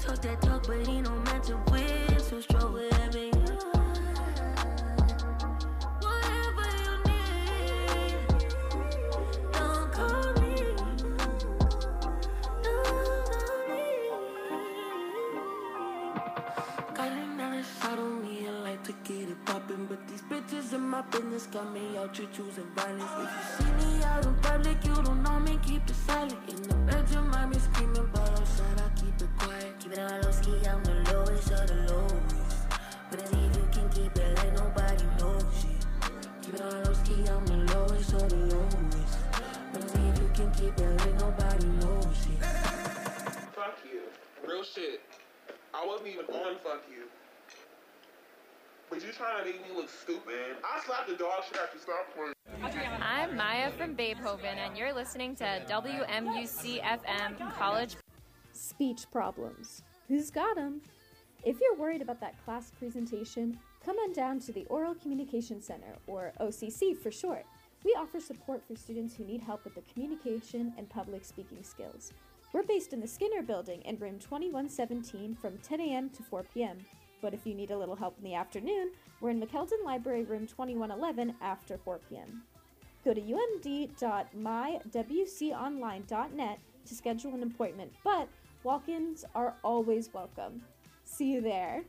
Talk that talk, but he no meant to win. So stroll with me. Whatever you need, don't call me. Don't call me. Got another shot on me, I like to get it poppin', but these bitches in my business got me out here choosing violence. If you see me out in public, you don't know me, keep it silent. In the bedroom, I be screaming, but outside I keep it quiet. Keep it on low ski, I'm the lowest of the lowest. But if you can keep it like nobody knows it. Keep it on low ski, I'm the lowest of the lowest. But if you can keep it like nobody knows it. Fuck you. Real shit. I wasn't even on fuck you. But you trying to make me look stupid? I slapped the dog shit after stop playing. I'm Maya from Beethoven, and you're listening to WMUC-FM College. Speech problems. Who's got 'em? If you're worried about that class presentation, come on down to the Oral Communication Center, or OCC for short. We offer support for students who need help with the communication and public speaking skills. We're based in the Skinner Building in room 2117 from 10 a.m. to 4 p.m. But if you need a little help in the afternoon, we're in McKeldin Library room 2111 after 4 p.m. Go to umd.mywconline.net to schedule an appointment, but walk-ins are always welcome. See you there.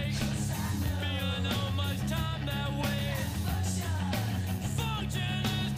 Function is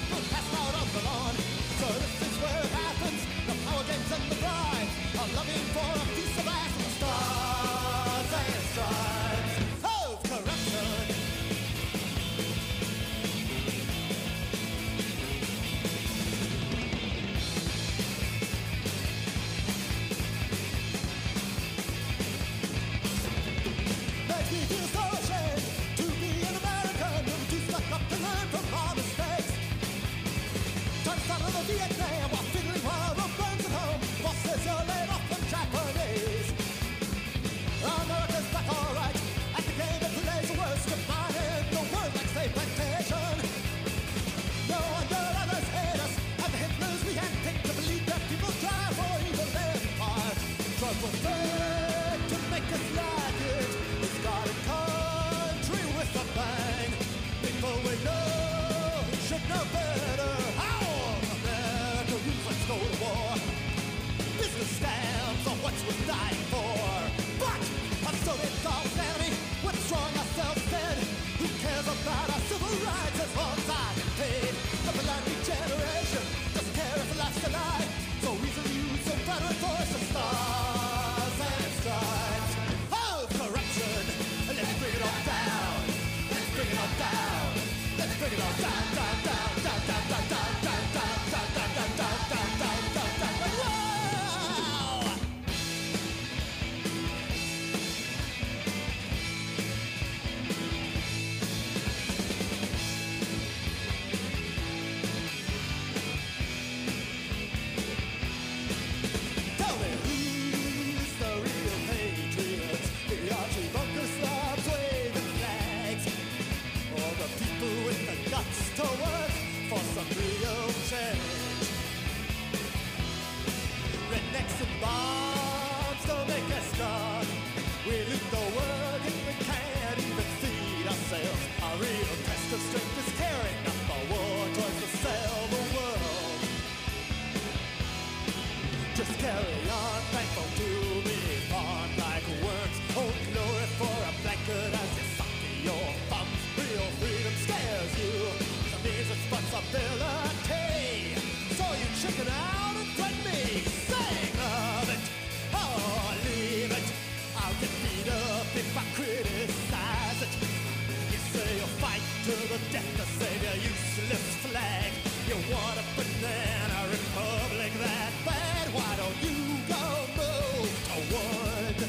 people passed out on the lawn. So this is where it happens, the power games and the bribes are loving for a piece of ass and the stars and stripes of corruption. Makes me feel so ashamed to be an American, too stuck up to learn from our mistakes. Trying to start on the Vietnam while fiddling while the burns at home. Boss says you're laid off from Japanese. America's back alright at the game that plays the worst combined in the world like slave plantation. No wonder others hate us, and the Hitlers we handpick to believe that people try for evil empire. Drugs were fed to make us like it. It's got a country with a bang. People we know should know better. How America rules, let's go to war. Business scams are what's worth dying for. But a Soviet dog's enemy, we're strong ourselves dead. Who cares about our civil rights as long as I get paid? The millennial generation doesn't care if it lasts a lie. So easily used, so better enforce the stars and stripes of corruption. Let's bring it all down. Let's bring it all down. Let's bring it all down, down, down, down, down, down, down, down, down, down, down, down, down, down, down, down, down. Wow! Tell me who's the real patriots? The Archie Bunker slobs waving flags, or the people with the guts to work for some real change? Rednecks and bombs don't make us strong. We loot the world and we can't even feed ourselves. Our real test of strength is carrying up our war toys to sell the world. Just carry on, thankful to be born like worms. Old glory for a blanket as you suck to your thumbs. Real freedom scares you, some means responsibility. So you chicken out and threaten me, sing of it, or leave it. I'll get beat up if I criticize it. You say you'll fight to the death to save your useless flag. You want a banana republic that bad? Why don't you go move to wood?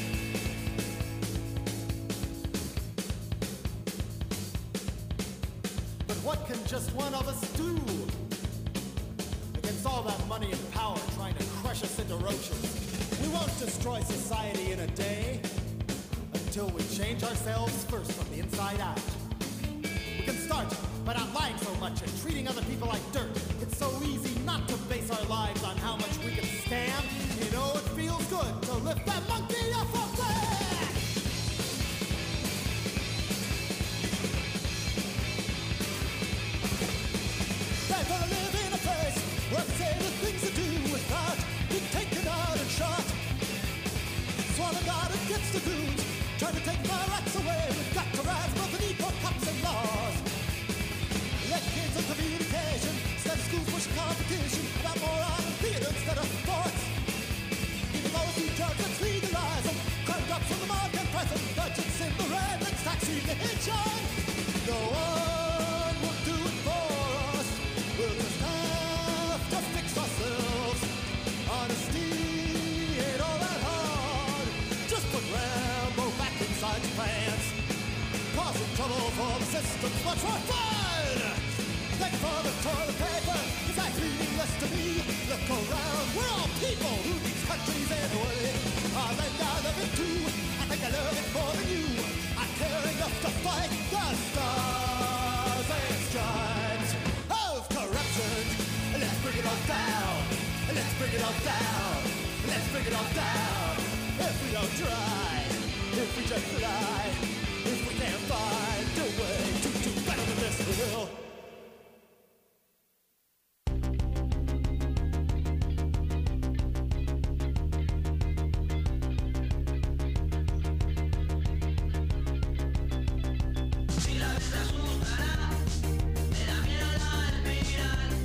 But what can just one of us do against all that money and power trying to crush us into roaches? We won't destroy society in a day until we change ourselves first from the inside out. We can start by not lying so much and treating other people like dirt. It's so easy not to base our lives on how much we can scam. You know it feels good to lift that monkey off our back. They're gonna live in a place where they say the things to do without being taken out and shot. Swallow God against the goons, trying to take my rights away. We've got to rise above the need for cops and laws. Let kids of communication instead of schools push competition about moron and theater instead of sports. Even those who drugs, let's legalize them. Crime drops from the market present, budgets in the red, let's taxation. No one will do it for us. We'll just have to fix ourselves. Honesty ain't all that hard. Just put Rambo back inside your pants. Causing trouble for the system's much more fun. Thank for the toilet paper, it's like meaningless to me. Look around, we're all people who these countries anyway. Our land I love it too, I think I love it more than you. I care enough to fight the stars and stripes of corruption. Let's bring it all down, let's bring it all down, let's bring it all down. If we don't try, if we just lie, if we can't find a way to do better than this, we will. Si la vida es un canal, me da miedo al mirar.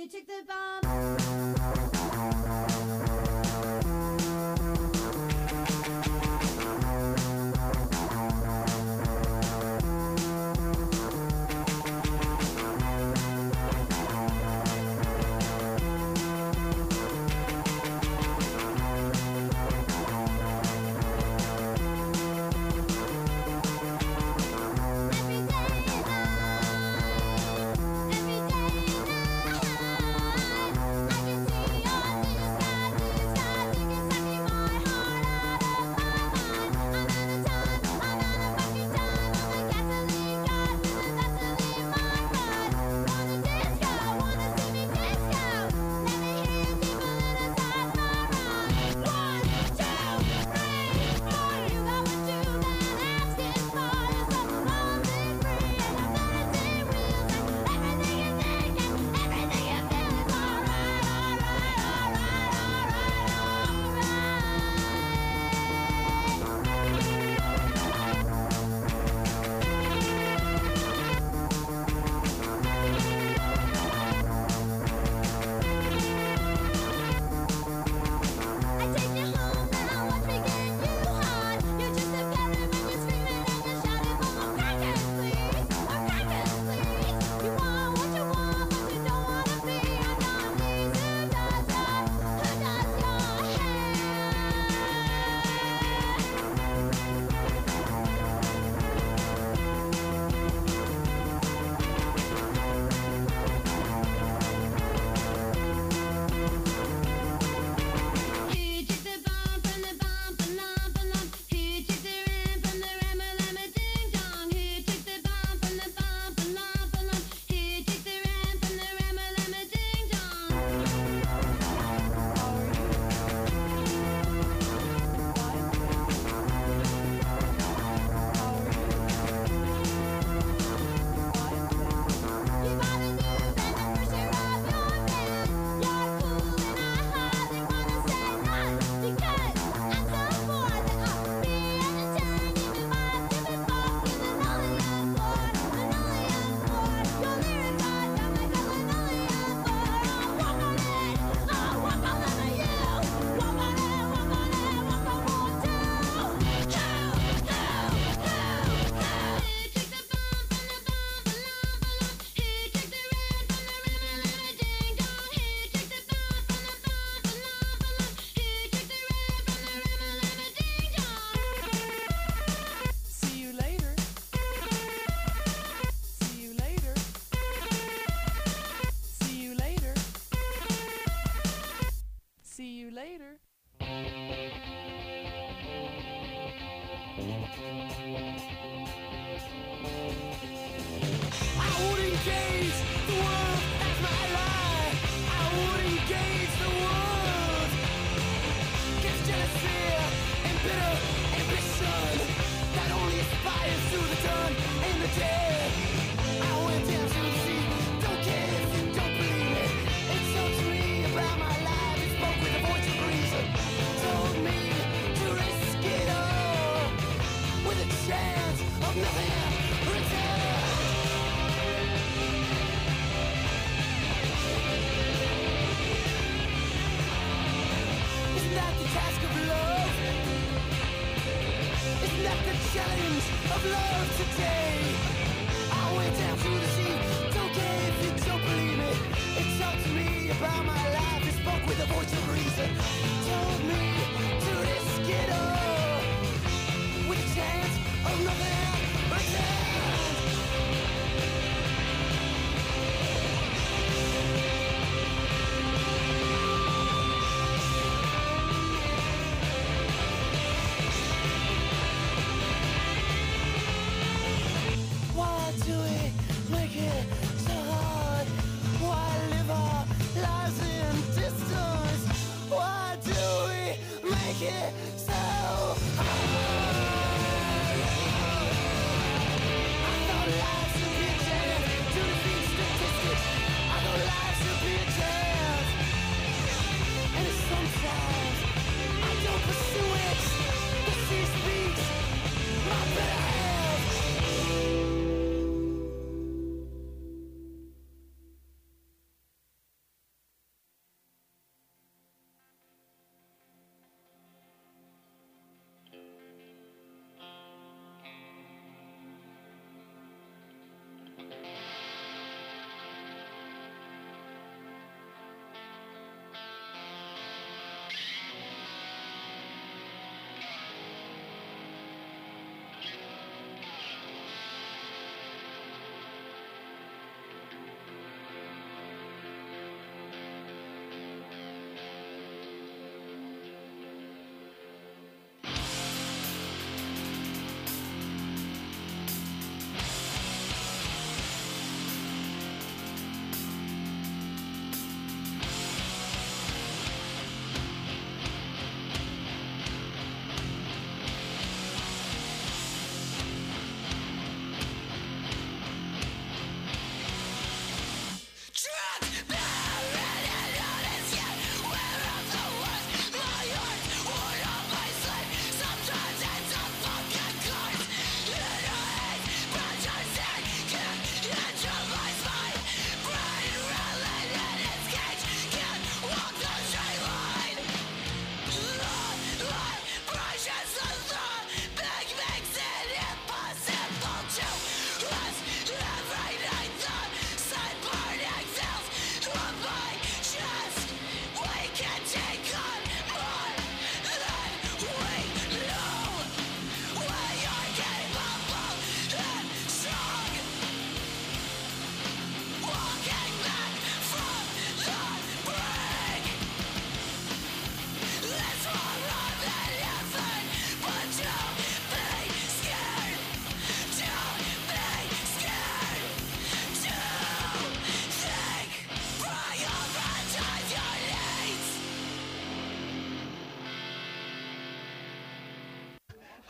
He took the bomb.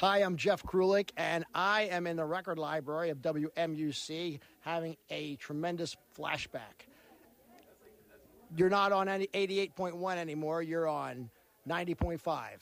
Hi, I'm Jeff Krulik, and I am in the record library of WMUC having a tremendous flashback. You're not on any 88.1 anymore. You're on 90.5.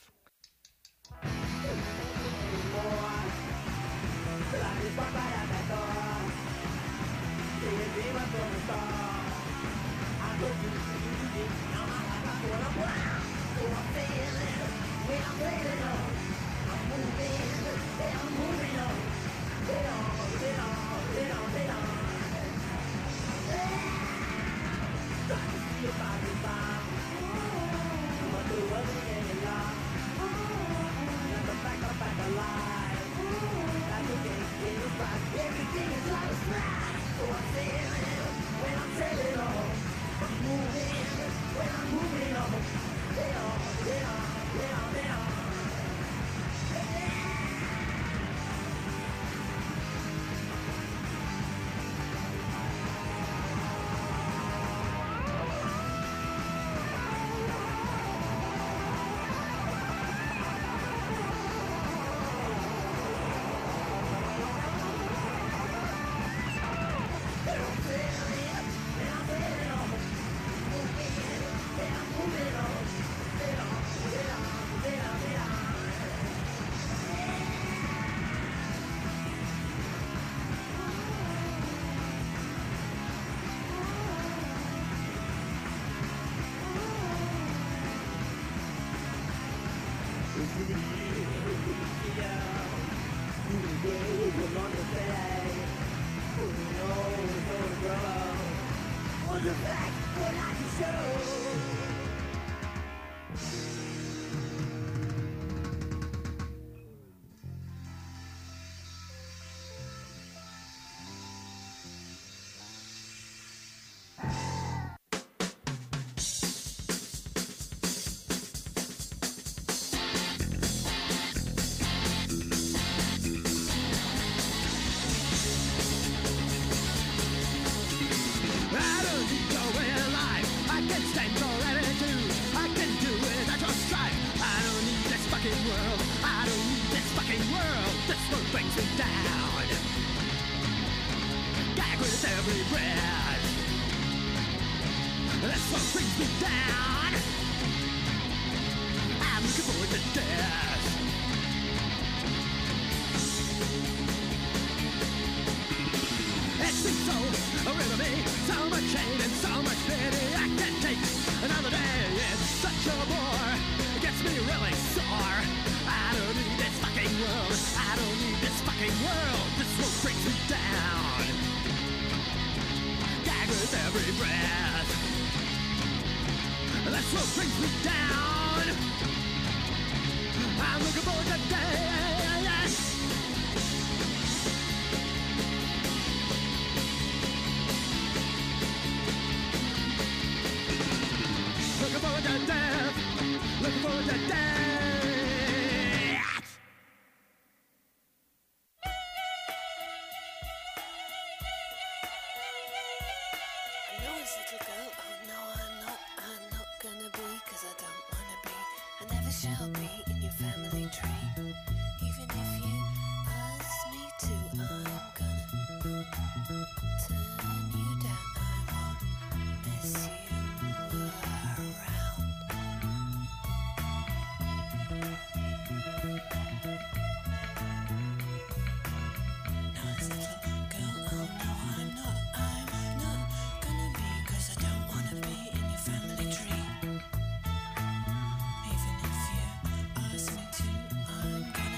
I'm gonna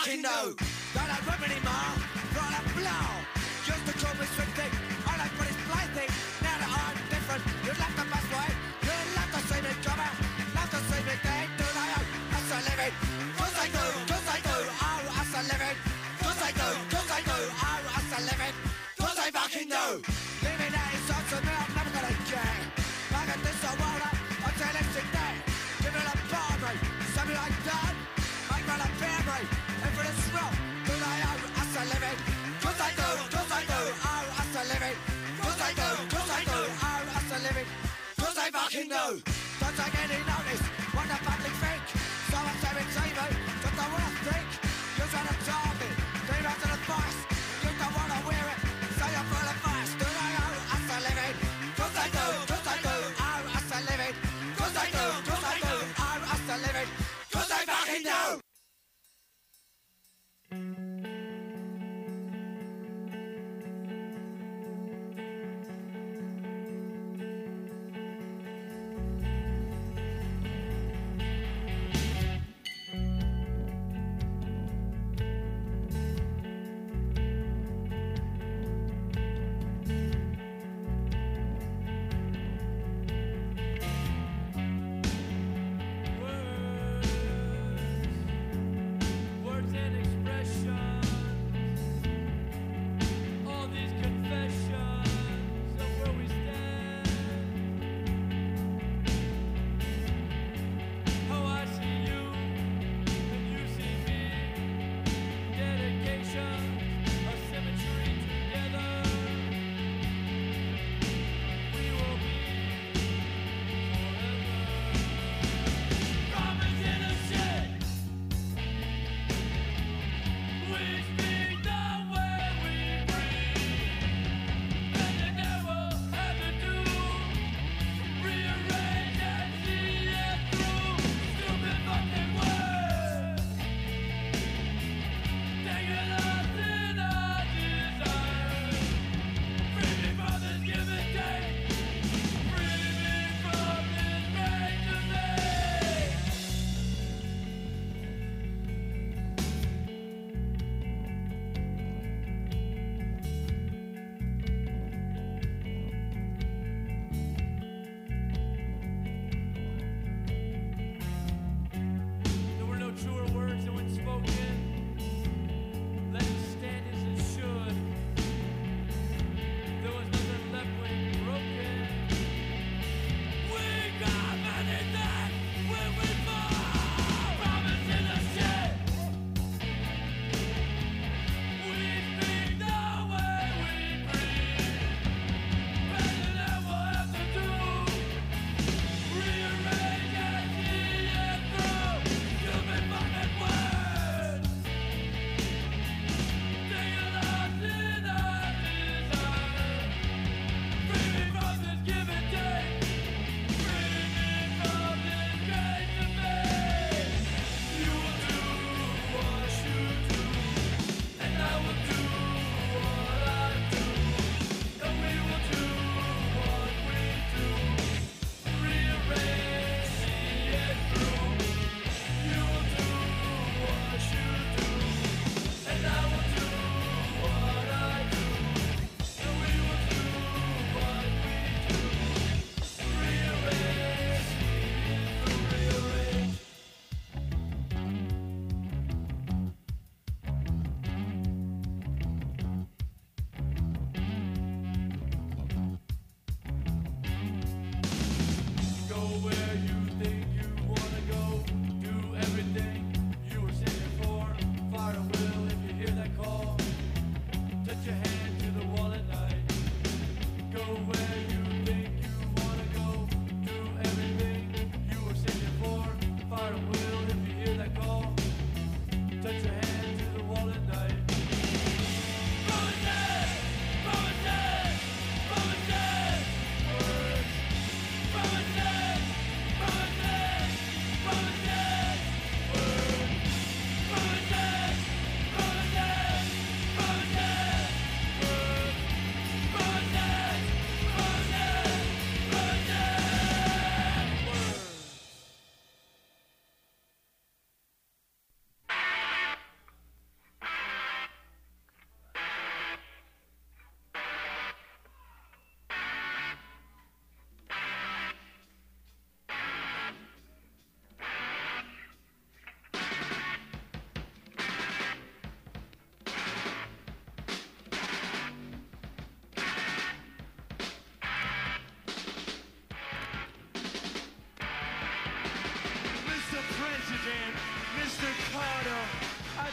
fucking know. Don't have room anymore, not a blow. Used to call me sweet thing, I like what is blind thing. Now that I'm different, you'd love the best way. You'd love to see me drummer, love to see me dead. Do they owe us a living? Cause I do, oh, us a living. Cause I do, oh, us a living. Cause I fucking know. Living that is up to me, I'm never gonna care. I got this so well up, until it's in there. Give it a barbary, something like that. I got a family, and for this rock, do they owe us a living? Cause I do.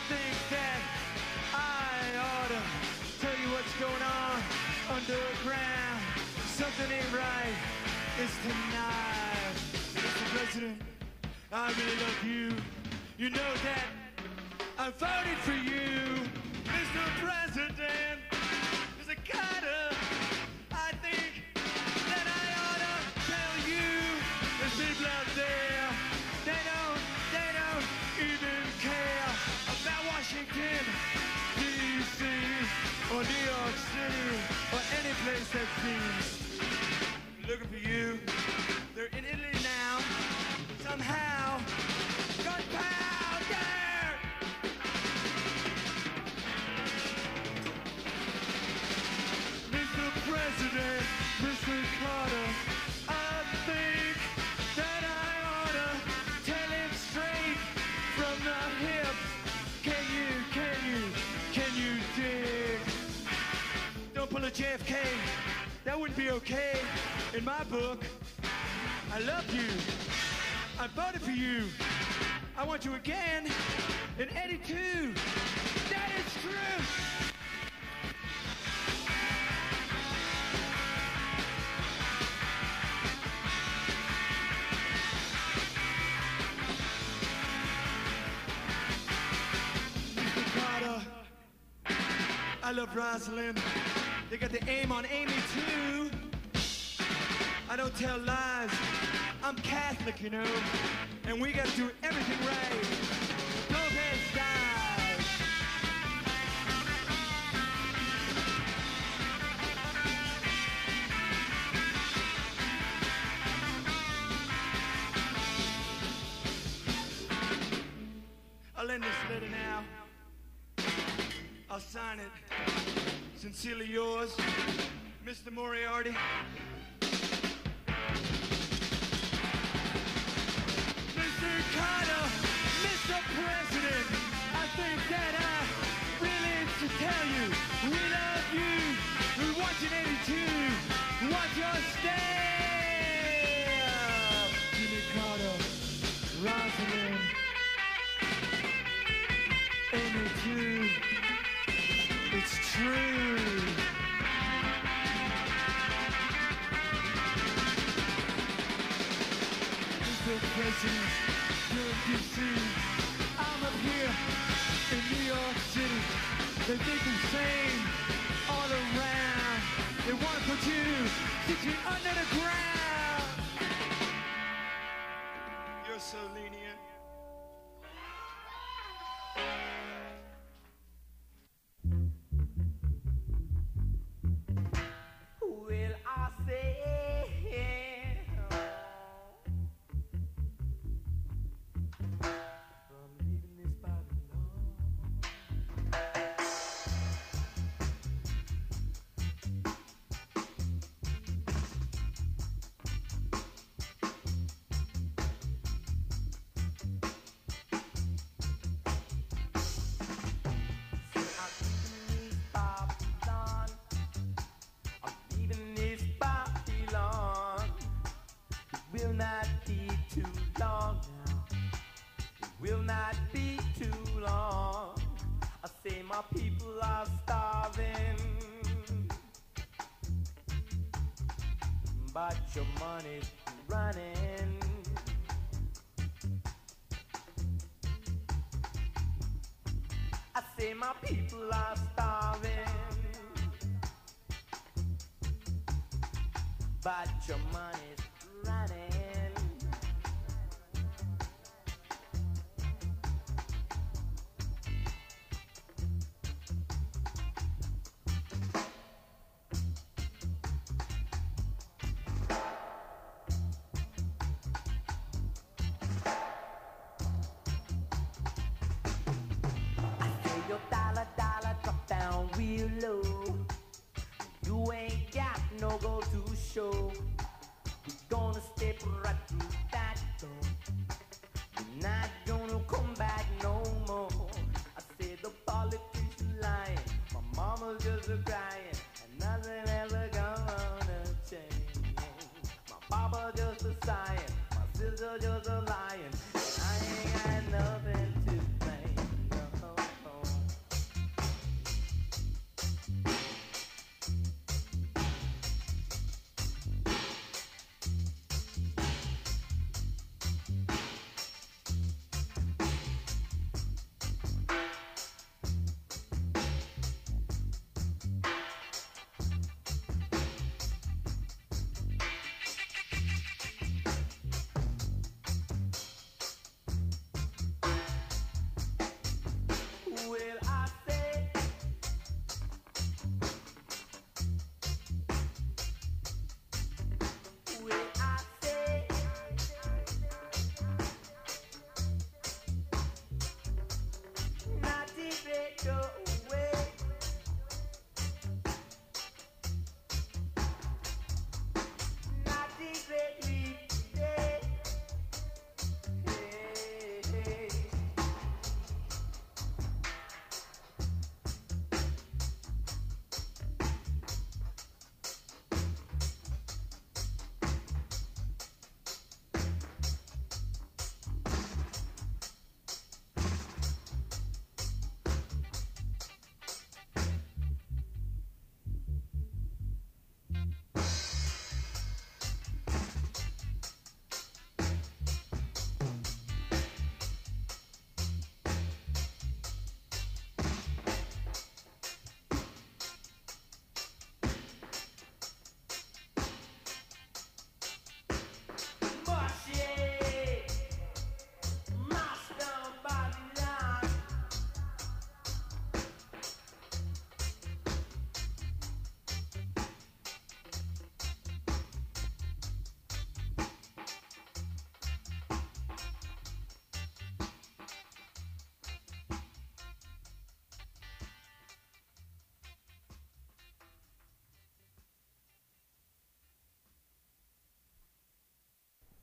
think that I ought to tell you what's going on underground. Something ain't right. It's tonight. Mr. President, I really love you. You know that I voted for you, Mr. President. Mr. Carter, I think that I ought to tell you, there's people out there, they don't even care about Washington, D.C., or New York City, or any place that seems. Looking for you. They're in Italy now. Somehow. Gunpowder! Mr. President, Mr. Carter, I think that I ought to tell him straight from the hip. Can you dig? Don't pull a JFK. That wouldn't be okay. In my book, I love you. I voted for you. I want you again in 82. That is true. Mr. Carter, I love Rosalind. They got the aim on Amy too. I don't tell lies. I'm Catholic, you know, and we got to do everything right. Lopez dies. I'll end this letter now. I'll sign it. Sincerely yours, Mr. Moriarty. Mr. Carter, Mr. President, I think that I really should tell you, we love you. We want you in 82. We want your stay. Jimmy Carter, Rosalind, 82. It's true. Mr. President, you're in D.C. I'm up here in New York City. They think the same all around. They want to put you 6 feet under the ground. You're so lenient. Will I say from leaving this Babylon? Leaving this Babylon, it will not be too long now. It will not be too long. I say my people are starving, but your money's running. I say my people are starving, but your money's running. I say your dollar drop down real low. You ain't got no gold to show. We're gonna step right through that door. We're not gonna come back no more. I said the politician lying, my mama's just a crying, and nothing ever gonna change. My papa just a sighing, my sister just a lying, and I ain't got nothing to blame. No.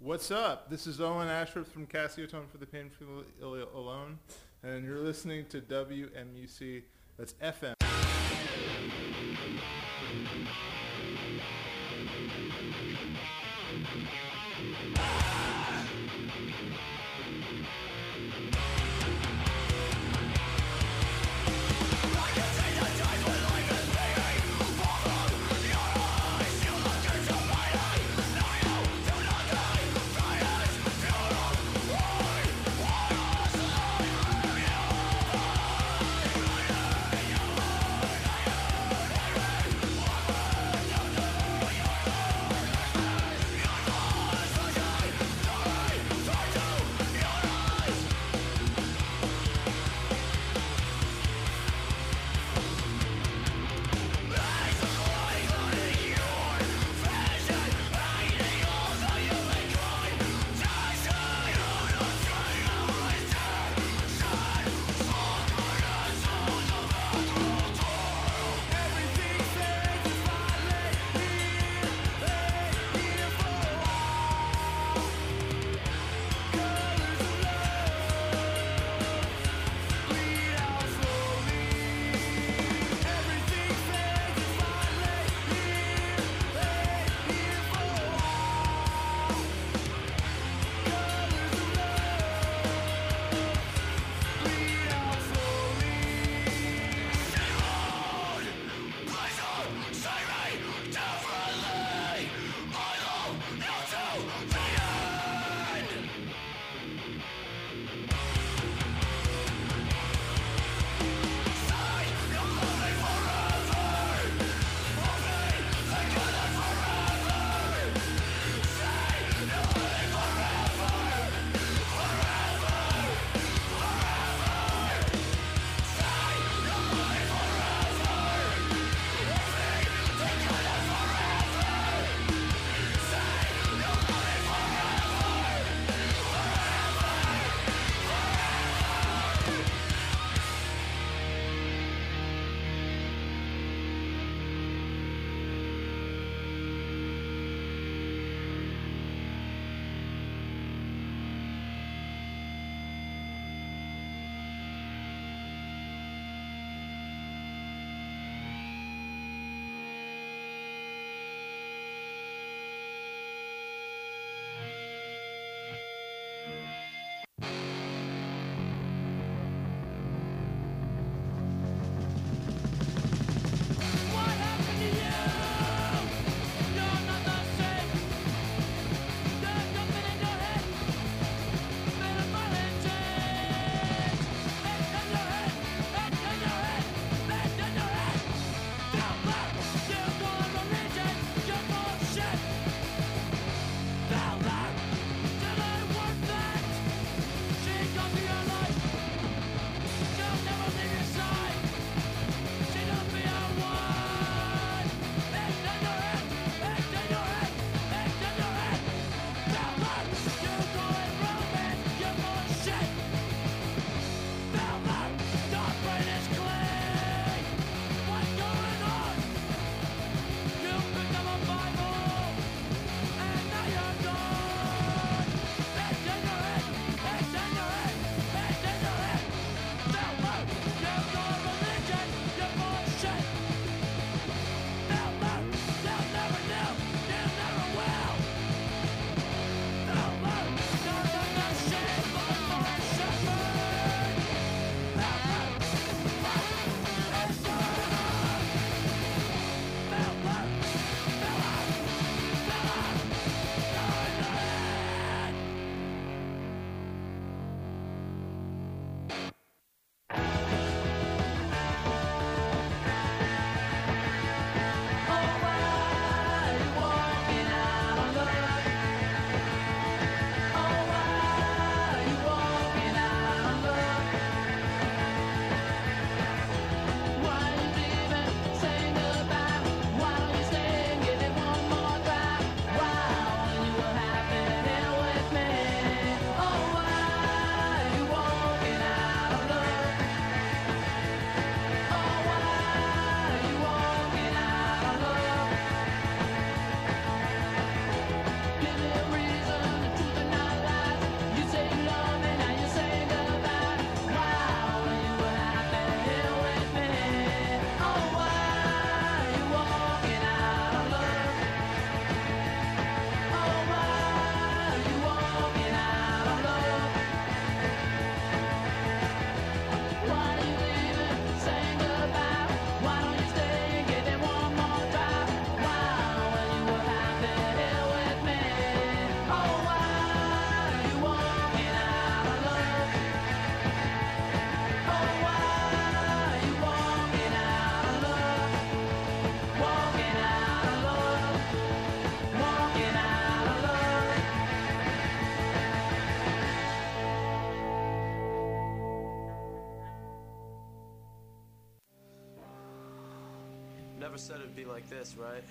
What's up? This is Owen Ashworth from Cassiotone for the Painfully Alone, and you're listening to WMUC. That's FM. never said it'd be like this, right?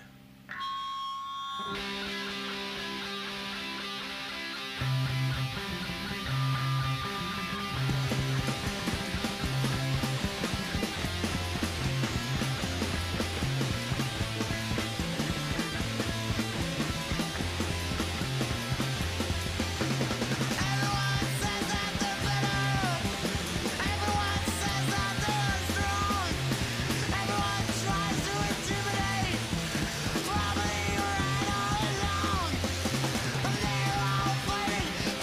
Probably right all along.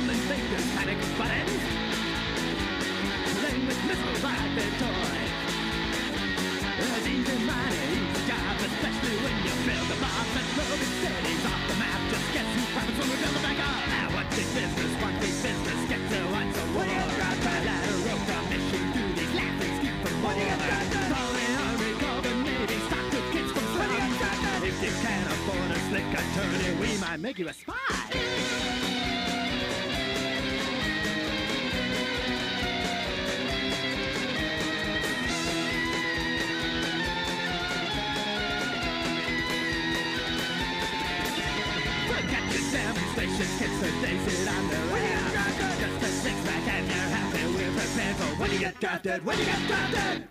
trembling fingers, panic buttons. Playing with missiles like their toys. It's easy money, easy job, especially when you build the bombs and moving cities off the map. Just guess who profits when we build them back up? Now one big business, get to what's a war. Ladder rope from mission duties, laughing scheme from war. Call the army, call the navy, stock the kids from slum. If you can't afford a slick attorney, we might make you a spy. Demonstrations, kids for days sit on the ground. Just a six-pack and you're happy. We're prepared for when you get drafted, when you get drafted.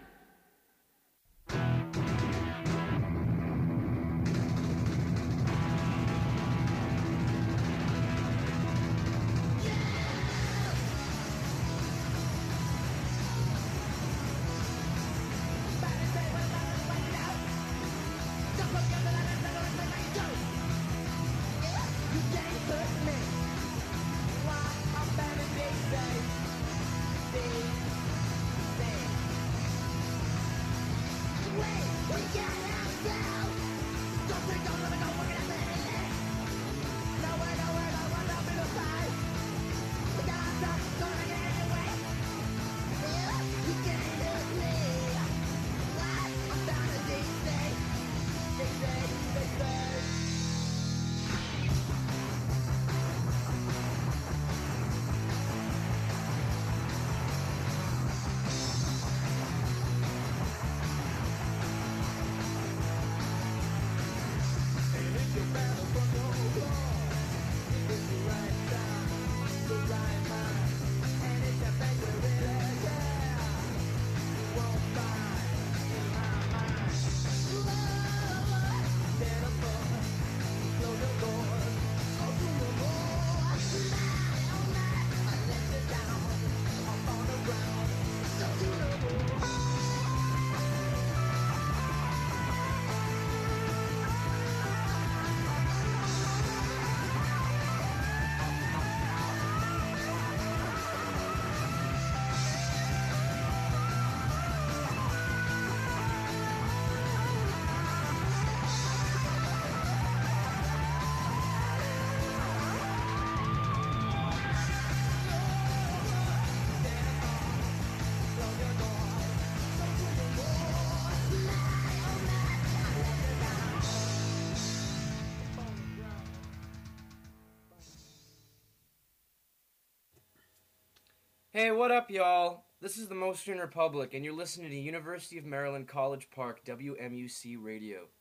Hey, what up, y'all? This is the Most Student Republic, and you're listening to University of Maryland College Park WMUC Radio.